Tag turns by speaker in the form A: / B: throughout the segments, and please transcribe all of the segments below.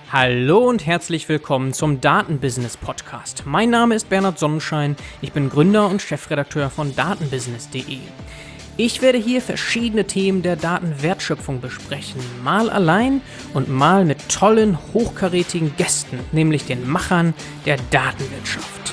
A: Hallo und herzlich willkommen zum Datenbusiness Podcast. Mein Name ist Bernhard Sonnenschein, ich bin Gründer und Chefredakteur von datenbusiness.de. Ich werde hier verschiedene Themen der Datenwertschöpfung besprechen, mal allein und mal mit tollen, hochkarätigen Gästen, nämlich den Machern der Datenwirtschaft.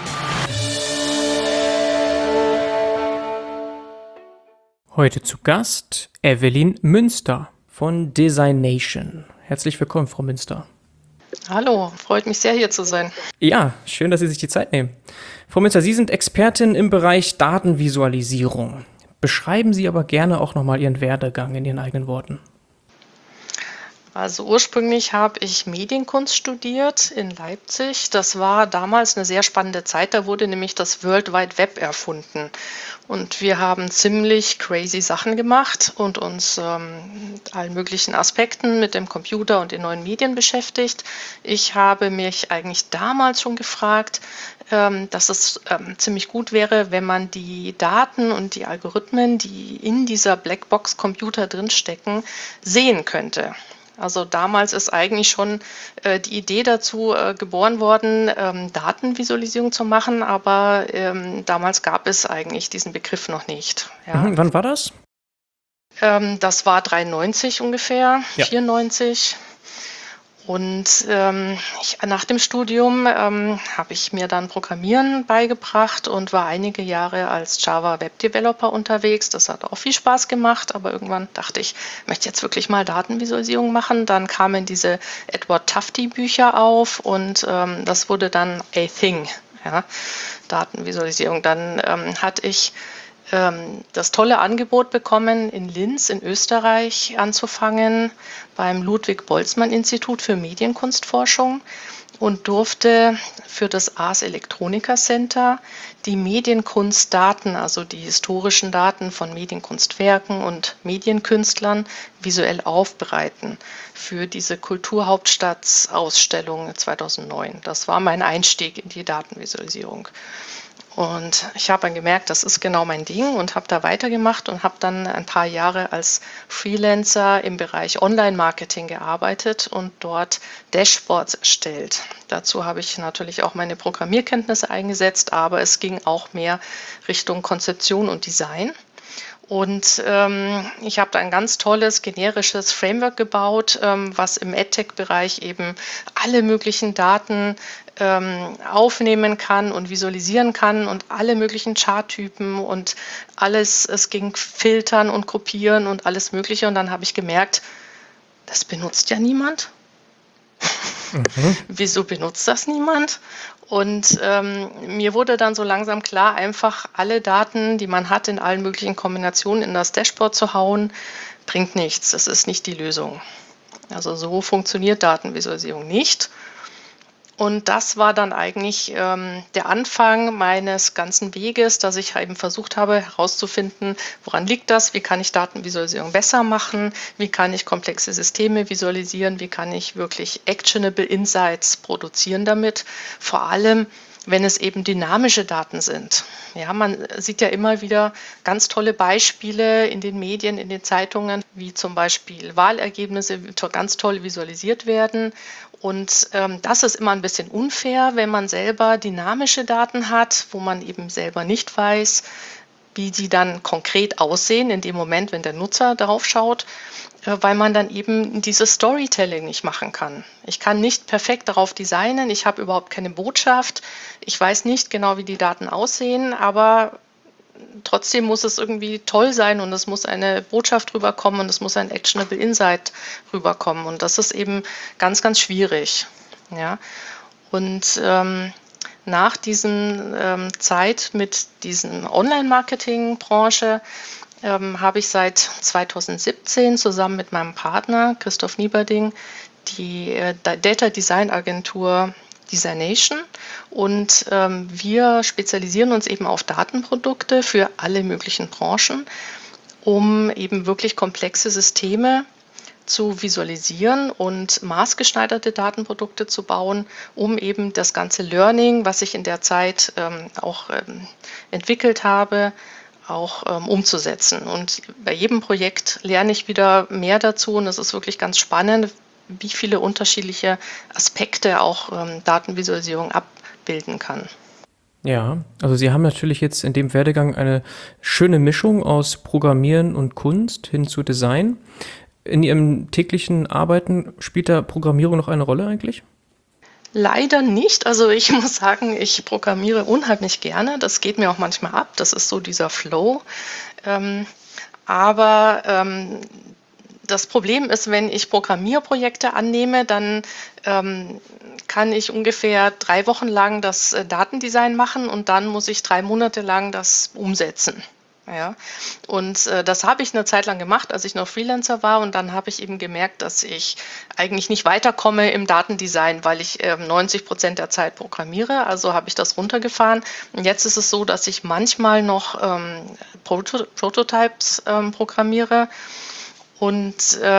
A: Heute zu Gast Evelyn Münster von Designation. Herzlich willkommen, Frau Münster.
B: Hallo, freut mich sehr, hier zu sein.
A: Ja, schön, dass Sie sich die Zeit nehmen. Frau Münster, Sie sind Expertin im Bereich Datenvisualisierung. Beschreiben Sie aber gerne auch nochmal Ihren Werdegang in Ihren eigenen Worten.
B: Also ursprünglich habe ich Medienkunst studiert in Leipzig. Das war damals eine sehr spannende Zeit. Da wurde nämlich das World Wide Web erfunden. Und wir haben ziemlich crazy Sachen gemacht und uns allen möglichen Aspekten mit dem Computer und den neuen Medien beschäftigt. Ich habe mich eigentlich damals schon gefragt, dass es ziemlich gut wäre, wenn man die Daten und die Algorithmen, die in dieser Blackbox-Computer drinstecken, sehen könnte. Also damals ist eigentlich schon die Idee dazu geboren worden, Datenvisualisierung zu machen, aber damals gab es eigentlich diesen Begriff noch nicht. Ja.
A: Wann war das?
B: Das war 93 ungefähr,
A: Ja.
B: 94. Und nach dem Studium habe ich mir dann Programmieren beigebracht und war einige Jahre als Java Web Developer unterwegs. Das hat auch viel Spaß gemacht, aber irgendwann dachte ich möchte jetzt wirklich mal Datenvisualisierung machen. Dann kamen diese Edward Tufte Bücher auf und das wurde dann a thing, ja, Datenvisualisierung. Dann hatte ich das tolle Angebot bekommen, in Linz in Österreich anzufangen beim Ludwig-Boltzmann-Institut für Medienkunstforschung und durfte für das Ars Electronica Center die Medienkunstdaten, also die historischen Daten von Medienkunstwerken und Medienkünstlern visuell aufbereiten für diese Kulturhauptstadtausstellung 2009. Das war mein Einstieg in die Datenvisualisierung. Und ich habe dann gemerkt, das ist genau mein Ding und habe da weitergemacht und habe dann ein paar Jahre als Freelancer im Bereich Online-Marketing gearbeitet und dort Dashboards erstellt. Dazu habe ich natürlich auch meine Programmierkenntnisse eingesetzt, aber es ging auch mehr Richtung Konzeption und Design. Und ich habe da ein ganz tolles generisches Framework gebaut, was im EdTech-Bereich eben alle möglichen Daten aufnehmen kann und visualisieren kann und alle möglichen Charttypen und alles, es ging filtern und gruppieren und alles Mögliche. Und dann habe ich gemerkt, das benutzt ja niemand. Wieso benutzt das niemand? Und mir wurde dann so langsam klar, einfach alle Daten, die man hat, in allen möglichen Kombinationen in das Dashboard zu hauen, bringt nichts. Das ist nicht die Lösung. Also so funktioniert Datenvisualisierung nicht. Und das war dann eigentlich der Anfang meines ganzen Weges, dass ich eben versucht habe herauszufinden, woran liegt das, wie kann ich Datenvisualisierung besser machen, wie kann ich komplexe Systeme visualisieren, wie kann ich wirklich actionable Insights produzieren damit, vor allem wenn es eben dynamische Daten sind. Ja, man sieht ja immer wieder ganz tolle Beispiele in den Medien, in den Zeitungen, wie zum Beispiel Wahlergebnisse ganz toll visualisiert werden. Und das ist immer ein bisschen unfair, wenn man selber dynamische Daten hat, wo man eben selber nicht weiß, wie die dann konkret aussehen in dem Moment, wenn der Nutzer darauf schaut, weil man dann eben dieses Storytelling nicht machen kann. Ich kann nicht perfekt darauf designen, ich habe überhaupt keine Botschaft, ich weiß nicht genau, wie die Daten aussehen, aber trotzdem muss es irgendwie toll sein und es muss eine Botschaft rüberkommen und es muss ein actionable Insight rüberkommen und das ist eben ganz, ganz schwierig. Ja? Und nach dieser Zeit mit diesen Online-Marketing-Branche habe ich seit 2017 zusammen mit meinem Partner Christoph Nieberding die Data Design Agentur Designation und wir spezialisieren uns eben auf Datenprodukte für alle möglichen Branchen, um eben wirklich komplexe Systeme zu visualisieren und maßgeschneiderte Datenprodukte zu bauen, um eben das ganze Learning, was ich in der Zeit auch entwickelt habe, auch umzusetzen. Und bei jedem Projekt lerne ich wieder mehr dazu und es ist wirklich ganz spannend, wie viele unterschiedliche Aspekte auch Datenvisualisierung abbilden kann.
A: Ja, also Sie haben natürlich jetzt in dem Werdegang eine schöne Mischung aus Programmieren und Kunst hin zu Design. In Ihrem täglichen Arbeiten spielt da Programmierung noch eine Rolle eigentlich?
B: Leider nicht. Also ich muss sagen, ich programmiere unheimlich gerne. Das geht mir auch manchmal ab. Das ist so dieser Flow. Ähm, aber das Problem ist, wenn ich Programmierprojekte annehme, dann kann ich ungefähr 3 Wochen lang das Datendesign machen und dann muss ich 3 Monate lang das umsetzen. Ja, und das habe ich eine Zeit lang gemacht, als ich noch Freelancer war, und dann habe ich eben gemerkt, dass ich eigentlich nicht weiterkomme im Datendesign, weil ich 90% der Zeit programmiere. Also habe ich das runtergefahren. Und jetzt ist es so, dass ich manchmal noch Prototypes programmiere und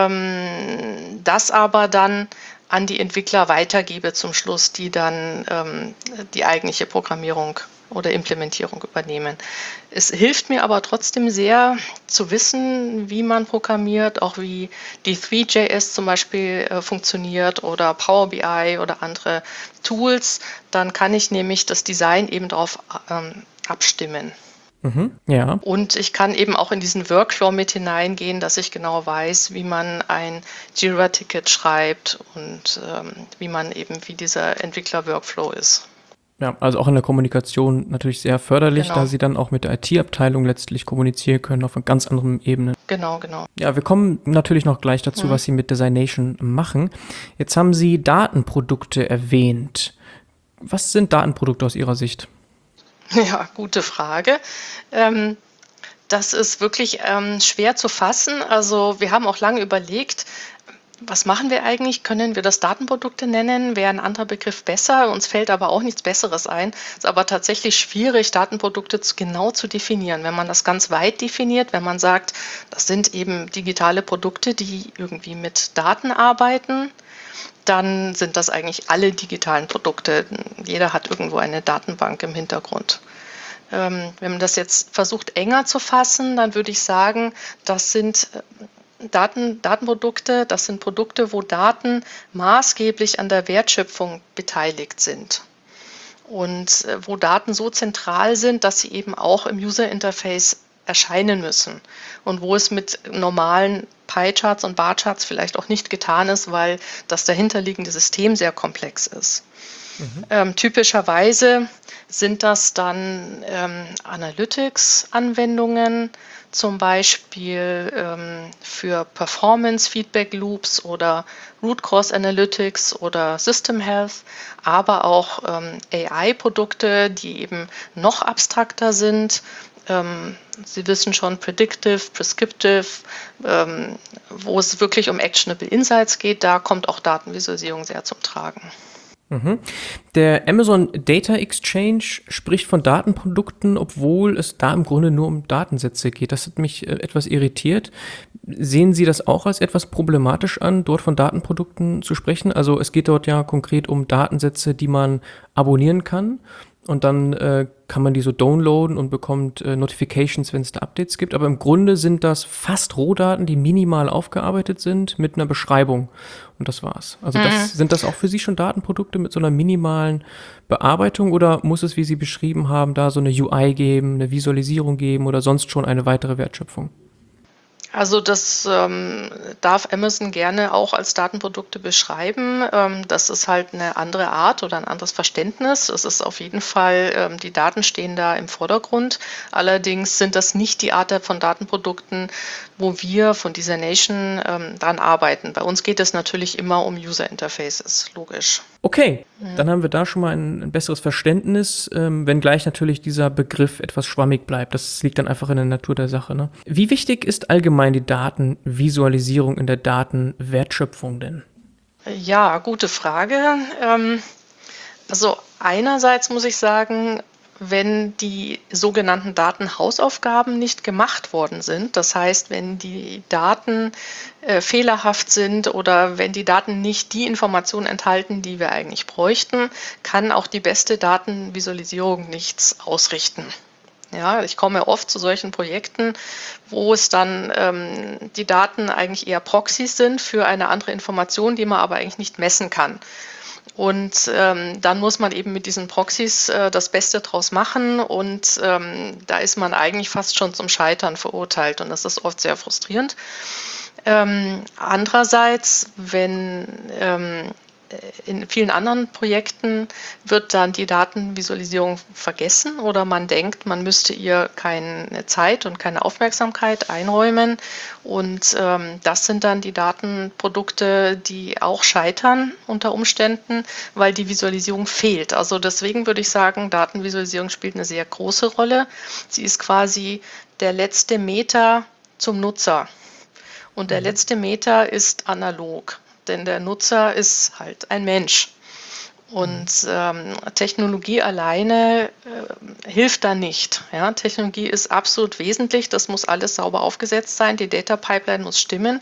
B: das aber dann an die Entwickler weitergebe zum Schluss, die dann die eigentliche Programmierung oder Implementierung übernehmen. Es hilft mir aber trotzdem sehr zu wissen, wie man programmiert, auch wie die Three.js zum Beispiel funktioniert oder Power BI oder andere Tools. Dann kann ich nämlich das Design eben darauf abstimmen.
A: Ja.
B: Und ich kann eben auch in diesen Workflow mit hineingehen, dass ich genau weiß, wie man ein Jira-Ticket schreibt und wie dieser Entwickler-Workflow ist.
A: Ja, also auch in der Kommunikation natürlich sehr förderlich,
B: Genau.
A: da Sie dann auch mit der IT-Abteilung letztlich kommunizieren können auf einer ganz anderen Ebene.
B: Genau, genau.
A: Ja, wir kommen natürlich noch gleich dazu, was Sie mit Designation machen. Jetzt haben Sie Datenprodukte erwähnt. Was sind Datenprodukte aus Ihrer Sicht?
B: Ja, gute Frage. Das ist wirklich schwer zu fassen. Also wir haben auch lange überlegt, was machen wir eigentlich? Können wir das Datenprodukte nennen? Wäre ein anderer Begriff besser? Uns fällt aber auch nichts Besseres ein. Es ist aber tatsächlich schwierig, Datenprodukte genau zu definieren. Wenn man das ganz weit definiert, wenn man sagt, das sind eben digitale Produkte, die irgendwie mit Daten arbeiten, dann sind das eigentlich alle digitalen Produkte. Jeder hat irgendwo eine Datenbank im Hintergrund. Wenn man das jetzt versucht enger zu fassen, dann würde ich sagen, das sind Datenprodukte, das sind Produkte, wo Daten maßgeblich an der Wertschöpfung beteiligt sind und wo Daten so zentral sind, dass sie eben auch im User Interface erscheinen müssen und wo es mit normalen Pie-Charts und Bar-Charts vielleicht auch nicht getan ist, weil das dahinterliegende System sehr komplex ist. Typischerweise sind das dann Analytics-Anwendungen, zum Beispiel für Performance-Feedback-Loops oder Root Cause Analytics oder System Health, aber auch AI-Produkte, die eben noch abstrakter sind. Sie wissen schon, Predictive, Prescriptive, wo es wirklich um Actionable Insights geht, da kommt auch Datenvisualisierung sehr zum Tragen.
A: Der Amazon Data Exchange spricht von Datenprodukten, obwohl es da im Grunde nur um Datensätze geht. Das hat mich etwas irritiert. Sehen Sie das auch als etwas problematisch an, dort von Datenprodukten zu sprechen? Also es geht dort ja konkret um Datensätze, die man abonnieren kann. Und dann kann man die so downloaden und bekommt Notifications, wenn es da Updates gibt. Aber im Grunde sind das fast Rohdaten, die minimal aufgearbeitet sind mit einer Beschreibung. Und das war's. Also sind das auch für Sie schon Datenprodukte mit so einer minimalen Bearbeitung oder muss es, wie Sie beschrieben haben, da so eine UI geben, eine Visualisierung geben oder sonst schon eine weitere Wertschöpfung?
B: Also das darf Amazon gerne auch als Datenprodukte beschreiben. Das ist halt eine andere Art oder ein anderes Verständnis. Es ist auf jeden Fall, die Daten stehen da im Vordergrund. Allerdings sind das nicht die Art von Datenprodukten, wo wir von Designation dran arbeiten. Bei uns geht es natürlich immer um User Interfaces, logisch.
A: Okay, dann haben wir da schon mal ein besseres Verständnis, wenngleich natürlich dieser Begriff etwas schwammig bleibt. Das liegt dann einfach in der Natur der Sache. Ne? Wie wichtig ist allgemein die Datenvisualisierung in der Datenwertschöpfung denn?
B: Ja, gute Frage. Also einerseits muss ich sagen, wenn die sogenannten Datenhausaufgaben nicht gemacht worden sind, das heißt, wenn die Daten fehlerhaft sind oder wenn die Daten nicht die Informationen enthalten, die wir eigentlich bräuchten, kann auch die beste Datenvisualisierung nichts ausrichten. Ja, ich komme oft zu solchen Projekten, wo es dann die Daten eigentlich eher Proxys sind für eine andere Information, die man aber eigentlich nicht messen kann. Und dann muss man eben mit diesen Proxys das Beste draus machen und da ist man eigentlich fast schon zum Scheitern verurteilt und das ist oft sehr frustrierend. Andererseits, wenn in vielen anderen Projekten wird dann die Datenvisualisierung vergessen oder man denkt, man müsste ihr keine Zeit und keine Aufmerksamkeit einräumen. Und das sind dann die Datenprodukte, die auch scheitern unter Umständen, weil die Visualisierung fehlt. Also deswegen würde ich sagen, Datenvisualisierung spielt eine sehr große Rolle. Sie ist quasi der letzte Meter zum Nutzer. Und der letzte Meter ist analog. Denn der Nutzer ist halt ein Mensch. Und Technologie alleine hilft da nicht. Ja? Technologie ist absolut wesentlich, das muss alles sauber aufgesetzt sein, die Data Pipeline muss stimmen.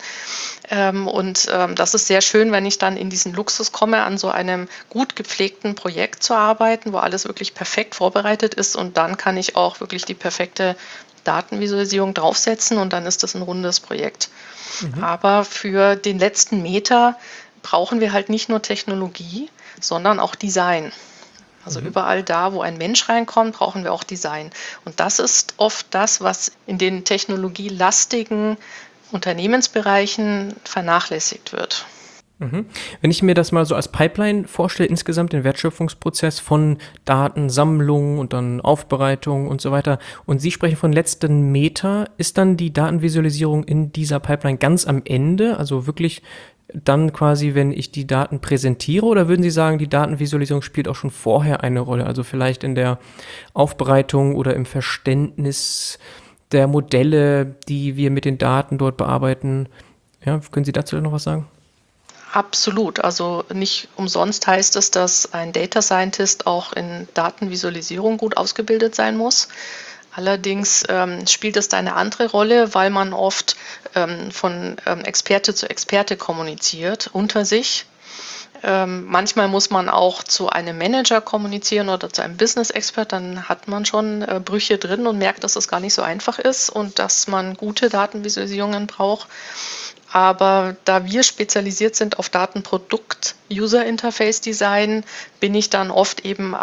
B: Das ist sehr schön, wenn ich dann in diesen Luxus komme, an so einem gut gepflegten Projekt zu arbeiten, wo alles wirklich perfekt vorbereitet ist und dann kann ich auch wirklich die perfekte Datenvisualisierung draufsetzen und dann ist das ein rundes Projekt. Aber für den letzten Meter brauchen wir halt nicht nur Technologie, sondern auch Design. Also überall da, wo ein Mensch reinkommt, brauchen wir auch Design. Und das ist oft das, was in den technologielastigen Unternehmensbereichen vernachlässigt wird.
A: Wenn ich mir das mal so als Pipeline vorstelle, insgesamt den Wertschöpfungsprozess von Datensammlung und dann Aufbereitung und so weiter, und Sie sprechen von letzten Meter, ist dann die Datenvisualisierung in dieser Pipeline ganz am Ende, also wirklich dann quasi, wenn ich die Daten präsentiere, oder würden Sie sagen, die Datenvisualisierung spielt auch schon vorher eine Rolle, also vielleicht in der Aufbereitung oder im Verständnis der Modelle, die wir mit den Daten dort bearbeiten? Ja, können Sie dazu noch was sagen?
B: Absolut. Also nicht umsonst heißt es, dass ein Data Scientist auch in Datenvisualisierung gut ausgebildet sein muss. Allerdings spielt es da eine andere Rolle, weil man oft von Experte zu Experte kommuniziert unter sich. Manchmal muss man auch zu einem Manager kommunizieren oder zu einem Business-Expert, dann hat man schon Brüche drin und merkt, dass es gar nicht so einfach ist und dass man gute Datenvisualisierungen braucht. Aber da wir spezialisiert sind auf Datenprodukt, User Interface Design, bin ich dann oft eben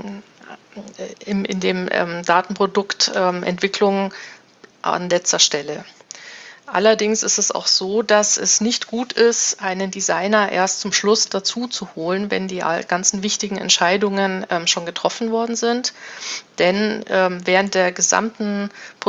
B: in dem Datenprodukt Entwicklung an letzter Stelle. Allerdings ist es auch so, dass es nicht gut ist, einen Designer erst zum Schluss dazu zu holen, wenn die ganzen wichtigen Entscheidungen schon getroffen worden sind. Denn während des gesamten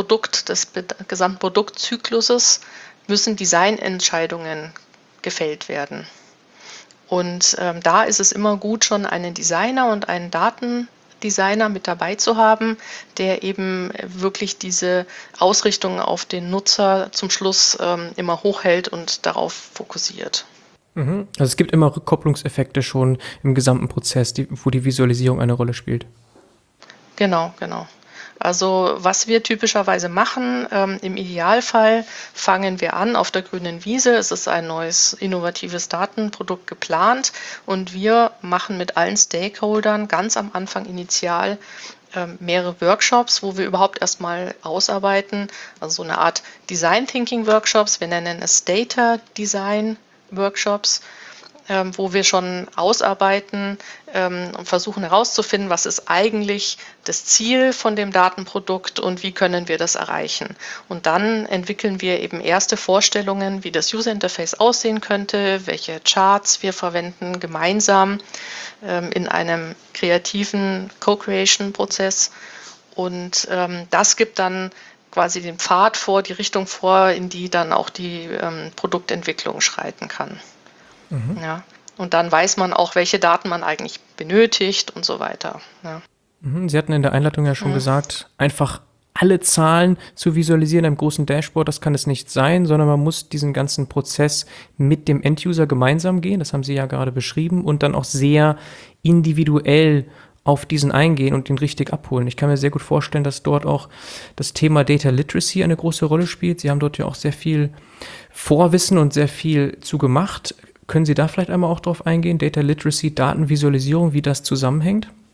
B: Produktzykluses müssen Designentscheidungen gefällt werden. Und da ist es immer gut, schon einen Designer und einen Datendesigner mit dabei zu haben, der eben wirklich diese Ausrichtung auf den Nutzer zum Schluss immer hochhält und darauf fokussiert.
A: Also es gibt immer Rückkopplungseffekte schon im gesamten Prozess, wo die Visualisierung eine Rolle spielt.
B: Genau. Also was wir typischerweise machen, im Idealfall fangen wir an auf der grünen Wiese. Es ist ein neues innovatives Datenprodukt geplant und wir machen mit allen Stakeholdern ganz am Anfang initial mehrere Workshops, wo wir überhaupt erstmal ausarbeiten, also so eine Art Design Thinking Workshops. Wir nennen es Data Design Workshops, wo wir schon ausarbeiten und versuchen herauszufinden, was ist eigentlich das Ziel von dem Datenprodukt und wie können wir das erreichen. Und dann entwickeln wir eben erste Vorstellungen, wie das User Interface aussehen könnte, welche Charts wir verwenden, gemeinsam in einem kreativen Co-Creation-Prozess. Und das gibt dann quasi den Pfad vor, die Richtung vor, in die dann auch die Produktentwicklung schreiten kann. Ja. Und dann weiß man auch, welche Daten man eigentlich benötigt und so weiter. Ja.
A: Sie hatten in der Einleitung ja schon gesagt, einfach alle Zahlen zu visualisieren in einem großen Dashboard, das kann es nicht sein, sondern man muss diesen ganzen Prozess mit dem End-User gemeinsam gehen, das haben Sie ja gerade beschrieben, und dann auch sehr individuell auf diesen eingehen und ihn richtig abholen. Ich kann mir sehr gut vorstellen, dass dort auch das Thema Data Literacy eine große Rolle spielt. Sie haben dort ja auch sehr viel Vorwissen und sehr viel zu gemacht. Können Sie da vielleicht einmal auch drauf eingehen, Data Literacy, Datenvisualisierung, wie das zusammenhängt?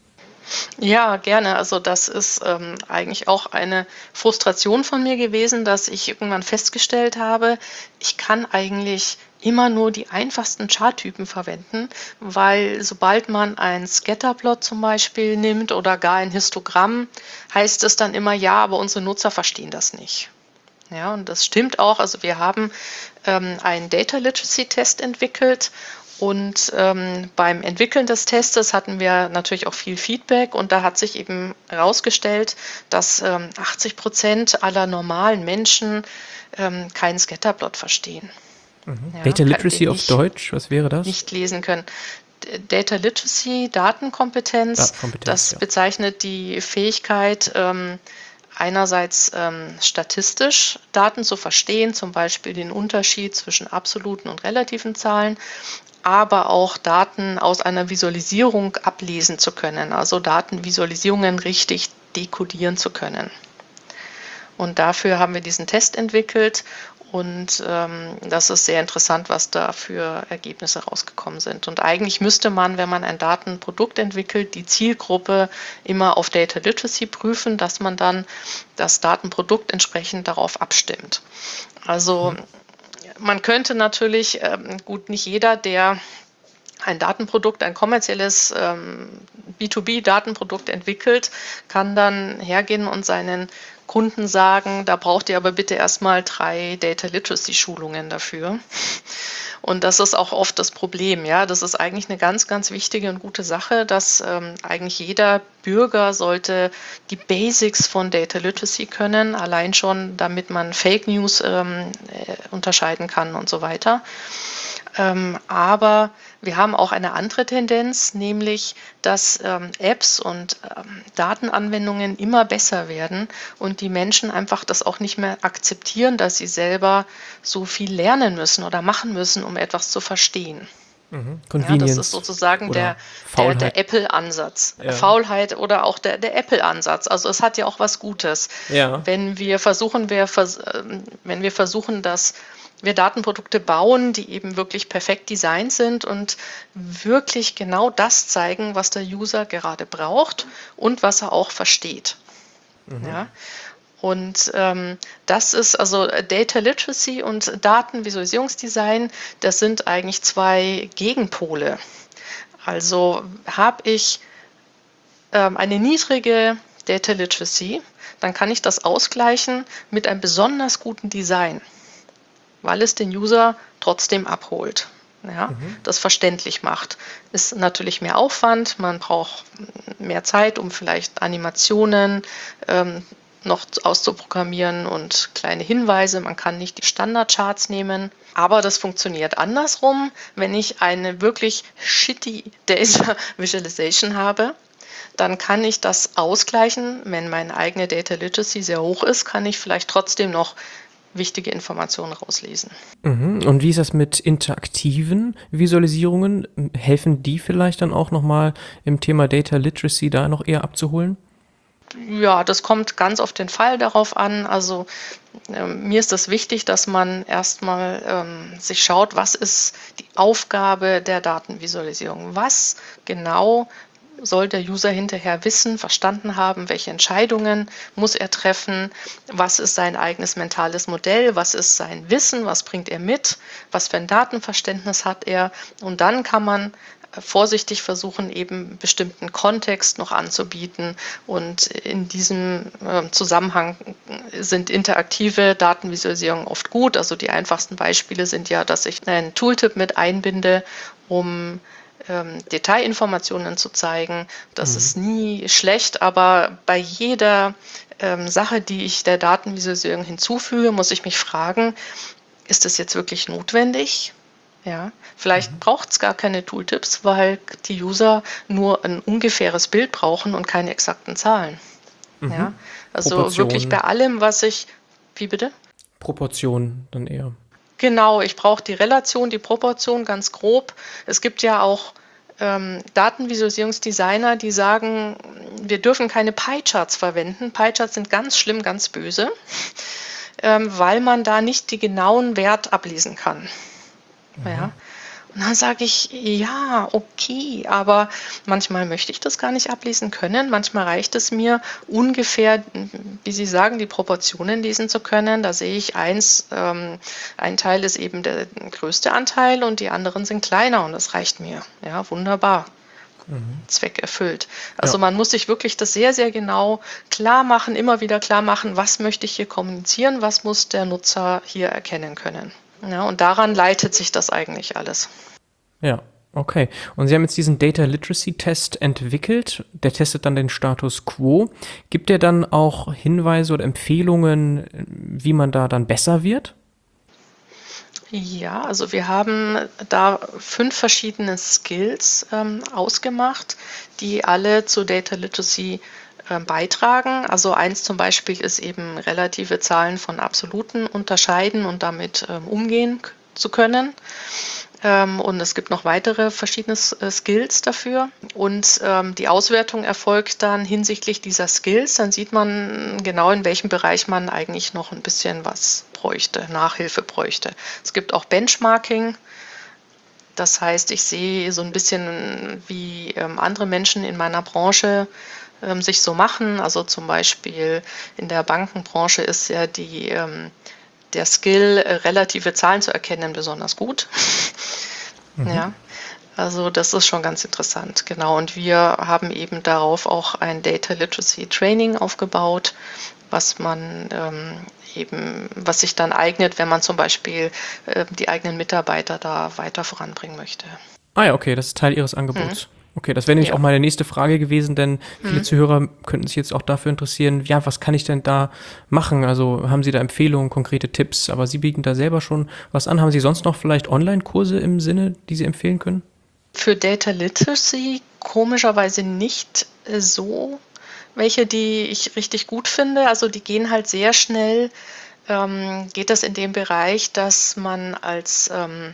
B: Ja, gerne. Also das ist eigentlich auch eine Frustration von mir gewesen, dass ich irgendwann festgestellt habe, ich kann eigentlich immer nur die einfachsten Charttypen verwenden, weil sobald man ein Scatterplot zum Beispiel nimmt oder gar ein Histogramm, heißt es dann immer, ja, aber unsere Nutzer verstehen das nicht. Ja, und das stimmt auch. Also wir haben einen Data Literacy Test entwickelt und beim Entwickeln des Testes hatten wir natürlich auch viel Feedback und da hat sich eben herausgestellt, dass 80% aller normalen Menschen keinen Scatterplot verstehen. Ja,
A: Data Literacy
B: den
A: auf Deutsch, was wäre das?
B: nicht lesen können. Data Literacy, Datenkompetenz,
A: Datenkompetenz,
B: das
A: ja.
B: bezeichnet die Fähigkeit, einerseits statistisch Daten zu verstehen, zum Beispiel den Unterschied zwischen absoluten und relativen Zahlen, aber auch Daten aus einer Visualisierung ablesen zu können, also Datenvisualisierungen richtig dekodieren zu können. Und dafür haben wir diesen Test entwickelt und das ist sehr interessant, was da für Ergebnisse rausgekommen sind. Und eigentlich müsste man, wenn man ein Datenprodukt entwickelt, die Zielgruppe immer auf Data Literacy prüfen, dass man dann das Datenprodukt entsprechend darauf abstimmt. Also man könnte natürlich, gut, nicht jeder, der ein Datenprodukt, ein kommerzielles B2B-Datenprodukt entwickelt, kann dann hergehen und seinen Kunden sagen, da braucht ihr aber bitte erstmal 3 Data Literacy Schulungen dafür. Und das ist auch oft das Problem. Ja, das ist eigentlich eine ganz, ganz wichtige und gute Sache, dass eigentlich jeder Bürger sollte die Basics von Data Literacy können, allein schon, damit man Fake News unterscheiden kann und so weiter. Aber wir haben auch eine andere Tendenz, nämlich dass Apps und Datenanwendungen immer besser werden und die Menschen einfach das auch nicht mehr akzeptieren, dass sie selber so viel lernen müssen oder machen müssen, um etwas zu verstehen. Ja, das ist
A: Convenience
B: sozusagen
A: oder
B: der
A: Faulheit.
B: Apple-Ansatz.
A: Ja.
B: Faulheit oder auch der Apple-Ansatz. Also es hat ja auch was Gutes.
A: Ja.
B: Wenn wir versuchen, dass wir Datenprodukte bauen, die eben wirklich perfekt designt sind und wirklich genau das zeigen, was der User gerade braucht und was er auch versteht. Ja? Und das ist also Data Literacy und Datenvisualisierungsdesign, das sind eigentlich 2 Gegenpole. Also habe ich eine niedrige Data Literacy, dann kann ich das ausgleichen mit einem besonders guten Design, weil es den User trotzdem abholt. Ja, das verständlich macht. Ist natürlich mehr Aufwand, man braucht mehr Zeit, um vielleicht Animationen noch auszuprogrammieren und kleine Hinweise. Man kann nicht die Standardcharts nehmen, aber das funktioniert andersrum. Wenn ich eine wirklich shitty Data Visualization habe, dann kann ich das ausgleichen. Wenn meine eigene Data Literacy sehr hoch ist, kann ich vielleicht trotzdem noch wichtige Informationen rauslesen.
A: Und wie ist das mit interaktiven Visualisierungen? Helfen die vielleicht dann auch nochmal im Thema Data Literacy da noch eher abzuholen?
B: Ja, das kommt ganz auf den Fall darauf an. Also mir ist das wichtig, dass man erstmal sich schaut, was ist die Aufgabe der Datenvisualisierung? Was genau soll der User hinterher wissen, verstanden haben, welche Entscheidungen muss er treffen, was ist sein eigenes mentales Modell, was ist sein Wissen, was bringt er mit, was für ein Datenverständnis hat er. Und dann kann man vorsichtig versuchen, eben bestimmten Kontext noch anzubieten. Und in diesem Zusammenhang sind interaktive Datenvisualisierungen oft gut. Also die einfachsten Beispiele sind ja, dass ich einen Tooltip mit einbinde, um Detailinformationen zu zeigen. Das ist nie schlecht, aber bei jeder Sache, die ich der Datenvisualisierung hinzufüge, muss ich mich fragen, ist das jetzt wirklich notwendig? Ja, vielleicht braucht es gar keine Tooltips, weil die User nur ein ungefähres Bild brauchen und keine exakten Zahlen. Ja, also wirklich bei allem, wie bitte?
A: Proportionen dann eher.
B: Genau, ich brauche die Relation, die Proportion ganz grob. Es gibt ja auch Datenvisualisierungsdesigner, die sagen, wir dürfen keine Pie-Charts verwenden. Pie-Charts sind ganz schlimm, ganz böse, weil man da nicht die genauen Wert ablesen kann. Ja. Und dann sage ich, ja, okay, aber manchmal möchte ich das gar nicht ablesen können. Manchmal reicht es mir ungefähr, wie Sie sagen, die Proportionen lesen zu können. Da sehe ich ein Teil ist eben der größte Anteil und die anderen sind kleiner und das reicht mir. Ja, wunderbar.
A: Mhm.
B: Zweck erfüllt. Also
A: Ja.
B: man muss sich wirklich das sehr, sehr genau klar machen, immer wieder klar machen, was möchte ich hier kommunizieren, was muss der Nutzer hier erkennen können. Ja, und daran leitet sich das eigentlich alles.
A: Ja, okay. Und Sie haben jetzt diesen Data Literacy Test entwickelt. Der testet dann den Status quo. Gibt der dann auch Hinweise oder Empfehlungen, wie man da dann besser wird?
B: Ja, also wir haben da 5 verschiedene Skills ausgemacht, die alle zu Data Literacy beitragen. Also eins zum Beispiel ist eben relative Zahlen von absoluten unterscheiden und damit umgehen zu können. Und es gibt noch weitere verschiedene Skills dafür. Und die Auswertung erfolgt dann hinsichtlich dieser Skills. Dann sieht man genau, in welchem Bereich man eigentlich noch ein bisschen was bräuchte, Nachhilfe bräuchte. Es gibt auch Benchmarking. Das heißt, ich sehe so ein bisschen, wie andere Menschen in meiner Branche sich so machen. Also zum Beispiel in der Bankenbranche ist ja der Skill, relative Zahlen zu erkennen, besonders gut.
A: Mhm.
B: Ja, also das ist schon ganz interessant, genau. Und wir haben eben darauf auch ein Data Literacy Training aufgebaut, was sich dann eignet, wenn man zum Beispiel die eigenen Mitarbeiter da weiter voranbringen möchte.
A: Ah ja, okay, das ist Teil Ihres
B: Mhm.
A: Angebots. Okay, das wäre nämlich
B: Ja.
A: auch meine nächste Frage gewesen, denn viele
B: Mhm.
A: Zuhörer könnten sich jetzt auch dafür interessieren, ja, was kann ich denn da machen? Also haben Sie da Empfehlungen, konkrete Tipps, aber Sie bieten da selber schon was an. Haben Sie sonst noch vielleicht Online-Kurse im Sinne, die Sie empfehlen können?
B: Für Data Literacy komischerweise nicht so welche, die ich richtig gut finde. Also die gehen halt sehr schnell, geht das in dem Bereich, dass man als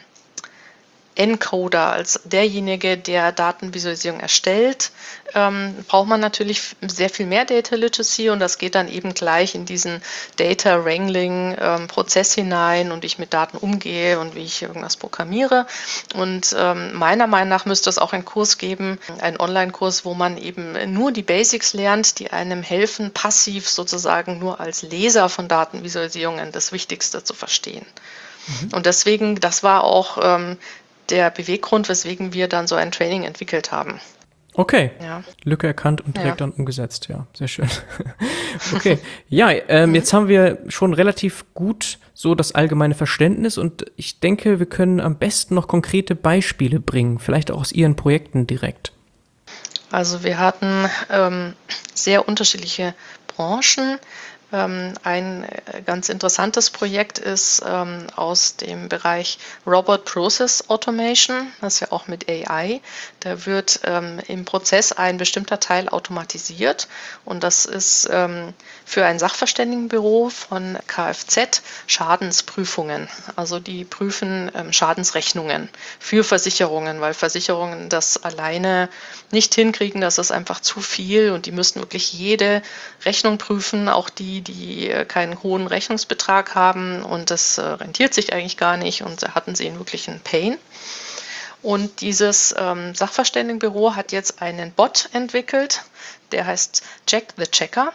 B: Encoder, als derjenige, der Datenvisualisierung erstellt, braucht man natürlich sehr viel mehr Data Literacy und das geht dann eben gleich in diesen Data Wrangling Prozess hinein und wie ich mit Daten umgehe und wie ich irgendwas programmiere. Und meiner Meinung nach müsste es auch einen Kurs geben, einen Online-Kurs, wo man eben nur die Basics lernt, die einem helfen, passiv sozusagen nur als Leser von Datenvisualisierungen das Wichtigste zu verstehen.
A: Mhm.
B: Und deswegen, das war auch der Beweggrund, weswegen wir dann so ein Training entwickelt haben.
A: Okay,
B: Ja,
A: Lücke erkannt und
B: ja.
A: direkt dann umgesetzt. Ja, sehr schön. Okay, ja,
B: Mhm.
A: jetzt haben wir schon relativ gut so das allgemeine Verständnis und ich denke, wir können am besten noch konkrete Beispiele bringen, vielleicht auch aus Ihren Projekten direkt.
B: Also wir hatten sehr unterschiedliche Branchen. Ein ganz interessantes Projekt ist aus dem Bereich Robot Process Automation, das ist ja auch mit AI. Da wird im Prozess ein bestimmter Teil automatisiert und das ist für ein Sachverständigenbüro von Kfz Schadensprüfungen. Also die prüfen Schadensrechnungen für Versicherungen, weil Versicherungen das alleine nicht hinkriegen, das ist einfach zu viel und die müssten wirklich jede Rechnung prüfen, auch die keinen hohen Rechnungsbetrag haben und das rentiert sich eigentlich gar nicht und da hatten sie einen wirklichen Pain. Und dieses Sachverständigenbüro hat jetzt einen Bot entwickelt, der heißt Check the Checker.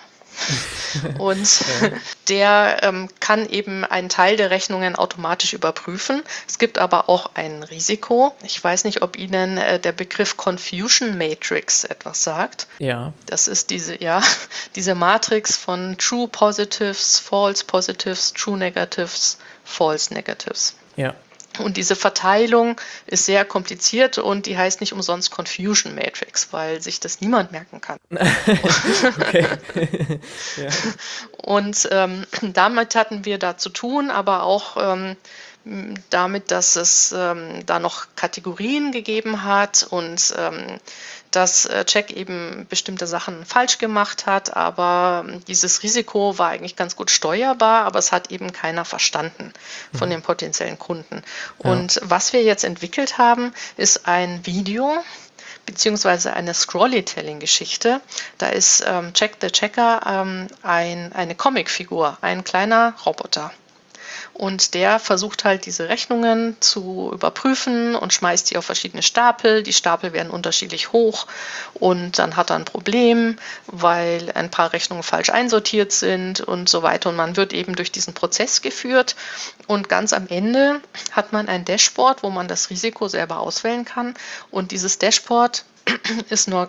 B: Und
A: Ja.
B: der kann eben einen Teil der Rechnungen automatisch überprüfen. Es gibt aber auch ein Risiko. Ich weiß nicht, ob Ihnen der Begriff Confusion Matrix etwas sagt.
A: Ja.
B: Das ist diese Matrix von True Positives, False Positives, True Negatives, False Negatives.
A: Ja.
B: Und diese Verteilung ist sehr kompliziert und die heißt nicht umsonst Confusion Matrix, weil sich das niemand merken kann.
A: Okay. Ja.
B: Und damit hatten wir da zu tun, aber auch damit, dass es da noch Kategorien gegeben hat und dass Check eben bestimmte Sachen falsch gemacht hat, aber dieses Risiko war eigentlich ganz gut steuerbar, aber es hat eben keiner verstanden von den potenziellen Kunden.
A: Ja.
B: Und was wir jetzt entwickelt haben, ist ein Video, beziehungsweise eine Scrollytelling-Geschichte. Da ist Check the Checker eine Comicfigur, ein kleiner Roboter. und der versucht halt diese Rechnungen zu überprüfen und schmeißt die auf verschiedene Stapel. Die Stapel werden unterschiedlich hoch und dann hat er ein Problem, weil ein paar Rechnungen falsch einsortiert sind und so weiter. Und man wird eben durch diesen Prozess geführt und ganz am Ende hat man ein Dashboard, wo man das Risiko selber auswählen kann. Und dieses Dashboard ist nur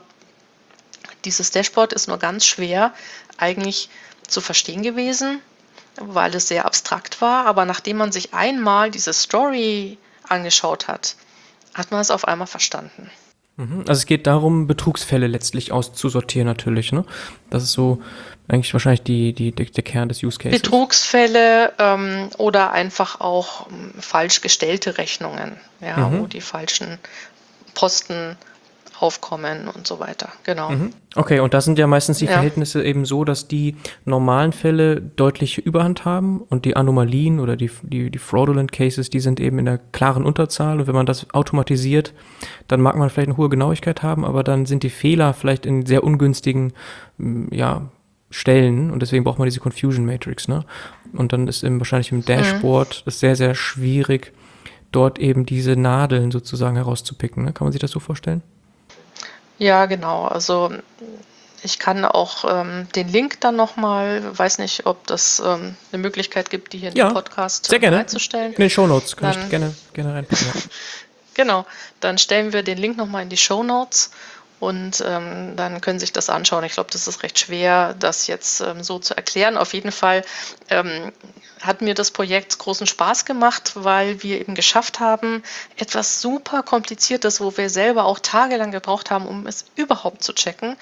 B: ganz schwer eigentlich zu verstehen gewesen, weil es sehr abstrakt war. Aber nachdem man sich einmal diese Story angeschaut hat, hat man es auf einmal verstanden.
A: Also es geht darum, Betrugsfälle letztlich auszusortieren natürlich, ne? Das ist so eigentlich wahrscheinlich der Kern des Use Cases.
B: Betrugsfälle oder einfach auch falsch gestellte Rechnungen, ja, wo die falschen Posten aufkommen und so weiter. Genau.
A: Okay, und da sind ja meistens die Verhältnisse eben so, dass die normalen Fälle deutliche Überhand haben und die Anomalien oder die fraudulent Cases, die sind eben in der klaren Unterzahl. Und wenn man das automatisiert, dann mag man vielleicht eine hohe Genauigkeit haben, aber dann sind die Fehler vielleicht in sehr ungünstigen Stellen und deswegen braucht man diese Confusion Matrix, ne? Und dann ist eben wahrscheinlich im Dashboard es sehr, sehr schwierig, dort eben diese Nadeln sozusagen herauszupicken, ne? Kann man sich das so vorstellen?
B: Ja, genau. Also ich kann auch den Link dann nochmal, weiß nicht, ob das eine Möglichkeit gibt, die hier in den Podcast
A: sehr gerne
B: einzustellen.
A: In den Shownotes kann ich gerne reinpacken. Ja.
B: Genau, dann stellen wir den Link nochmal in die Shownotes und dann können Sie sich das anschauen. Ich glaube, das ist recht schwer, das jetzt so zu erklären. Auf jeden Fall hat mir das Projekt großen Spaß gemacht, weil wir eben geschafft haben, etwas super Kompliziertes, wo wir selber auch tagelang gebraucht haben, um es überhaupt zu checken,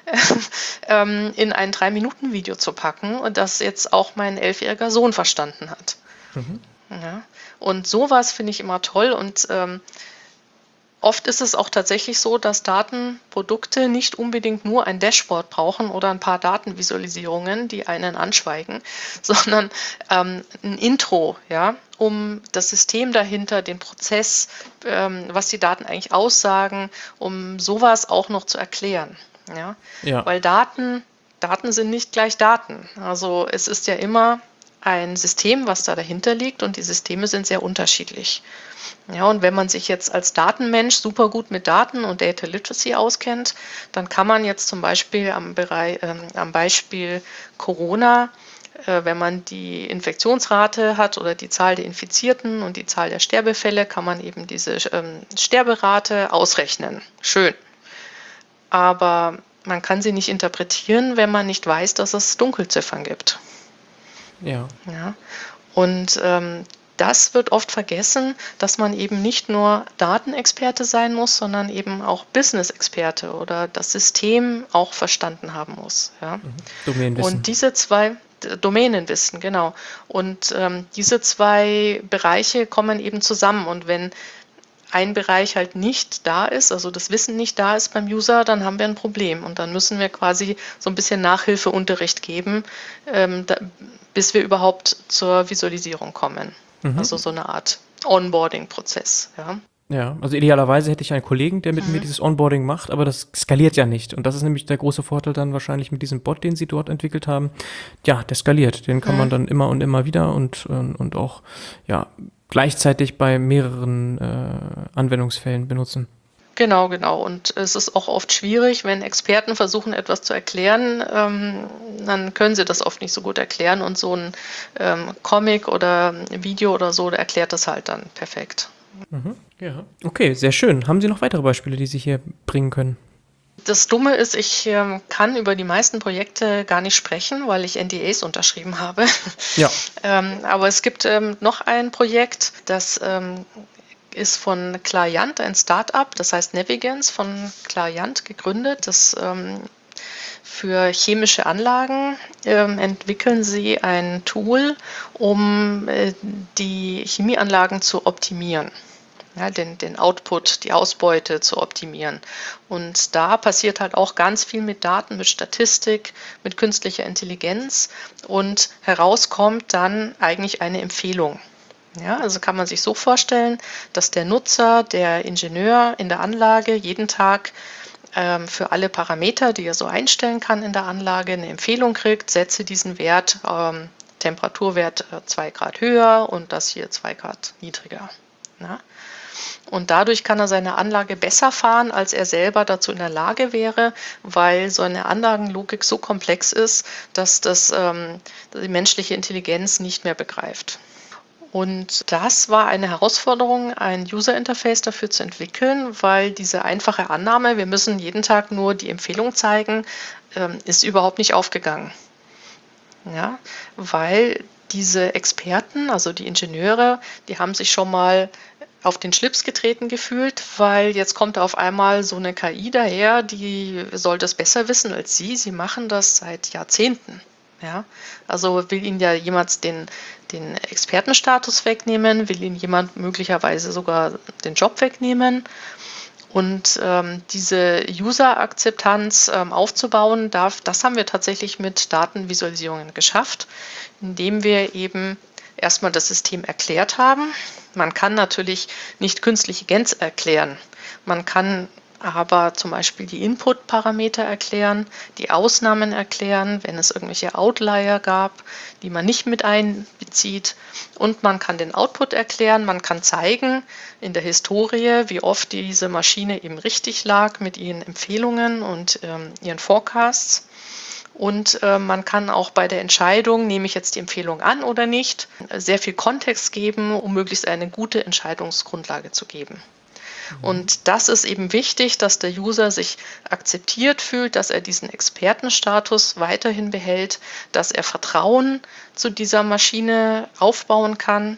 B: in ein 3-Minuten-Video zu packen und das jetzt auch mein 11-jähriger Sohn verstanden hat. Ja. Und sowas finde ich immer toll und oft ist es auch tatsächlich so, dass Datenprodukte nicht unbedingt nur ein Dashboard brauchen oder ein paar Datenvisualisierungen, die einen anschweigen, sondern ein Intro, ja, um das System dahinter, den Prozess, was die Daten eigentlich aussagen, um sowas auch noch zu erklären. Ja? Weil Daten sind nicht gleich Daten. Also es ist ja immer ein System, was da dahinter liegt und die Systeme sind sehr unterschiedlich. Ja, und wenn man sich jetzt als Datenmensch super gut mit Daten und Data Literacy auskennt, dann kann man jetzt zum Beispiel am Beispiel Corona, wenn man die Infektionsrate hat oder die Zahl der Infizierten und die Zahl der Sterbefälle, kann man eben diese Sterberate ausrechnen. Schön. Aber man kann sie nicht interpretieren, wenn man nicht weiß, dass es Dunkelziffern gibt. Ja. Und das wird oft vergessen, dass man eben nicht nur Datenexperte sein muss, sondern eben auch Business-Experte oder das System auch verstanden haben muss. Ja?
A: Domänenwissen.
B: Und diese zwei Domänenwissen, genau. Und diese zwei Bereiche kommen eben zusammen. Und wenn ein Bereich halt nicht da ist, also das Wissen nicht da ist beim User, dann haben wir ein Problem. Und dann müssen wir quasi so ein bisschen Nachhilfeunterricht geben, bis wir überhaupt zur Visualisierung kommen. Also so eine Art Onboarding-Prozess.
A: Ja, also idealerweise hätte ich einen Kollegen, der mit mir dieses Onboarding macht, aber das skaliert ja nicht. Und das ist nämlich der große Vorteil dann wahrscheinlich mit diesem Bot, den sie dort entwickelt haben. Ja, der skaliert. Den kann man dann immer und immer wieder und auch gleichzeitig bei mehreren Anwendungsfällen benutzen.
B: Genau. Und es ist auch oft schwierig, wenn Experten versuchen, etwas zu erklären, dann können sie das oft nicht so gut erklären und so ein Comic oder Video oder so, der erklärt das halt dann perfekt.
A: Ja. Okay, sehr schön. Haben Sie noch weitere Beispiele, die Sie hier bringen können?
B: Das Dumme ist, ich kann über die meisten Projekte gar nicht sprechen, weil ich NDAs unterschrieben habe.
A: Ja.
B: Aber es gibt noch ein Projekt, das ist von Clariant, ein Start-up, das heißt Navigance, von Clariant gegründet. Das für chemische Anlagen entwickeln sie ein Tool, um die Chemieanlagen zu optimieren. Ja, den Output, die Ausbeute zu optimieren. Und da passiert halt auch ganz viel mit Daten, mit Statistik, mit künstlicher Intelligenz und herauskommt dann eigentlich eine Empfehlung. Ja, also kann man sich so vorstellen, dass der Nutzer, der Ingenieur in der Anlage jeden Tag für alle Parameter, die er so einstellen kann in der Anlage, eine Empfehlung kriegt, setze diesen Wert Temperaturwert 2 Grad höher und das hier 2 Grad niedriger. Ja? Und dadurch kann er seine Anlage besser fahren, als er selber dazu in der Lage wäre, weil so eine Anlagenlogik so komplex ist, dass das die menschliche Intelligenz nicht mehr begreift. Und das war eine Herausforderung, ein User-Interface dafür zu entwickeln, weil diese einfache Annahme, wir müssen jeden Tag nur die Empfehlung zeigen, ist überhaupt nicht aufgegangen. Ja, weil diese Experten, also die Ingenieure, die haben sich schon mal auf den Schlips getreten gefühlt, weil jetzt kommt auf einmal so eine KI daher, die soll das besser wissen als sie. Sie machen das seit Jahrzehnten. Ja, also will ihnen ja jemand den Expertenstatus wegnehmen, will ihnen jemand möglicherweise sogar den Job wegnehmen. Und diese User-Akzeptanz aufzubauen, das haben wir tatsächlich mit Datenvisualisierungen geschafft, indem wir eben erstmal das System erklärt haben. Man kann natürlich nicht künstliche Intelligenz erklären. Man kann aber zum Beispiel die Input-Parameter erklären, die Ausnahmen erklären, wenn es irgendwelche Outlier gab, die man nicht mit einbezieht. Und man kann den Output erklären, man kann zeigen in der Historie, wie oft diese Maschine eben richtig lag mit ihren Empfehlungen und ihren Forecasts. Und man kann auch bei der Entscheidung, nehme ich jetzt die Empfehlung an oder nicht, sehr viel Kontext geben, um möglichst eine gute Entscheidungsgrundlage zu geben. Und das ist eben wichtig, dass der User sich akzeptiert fühlt, dass er diesen Expertenstatus weiterhin behält, dass er Vertrauen zu dieser Maschine aufbauen kann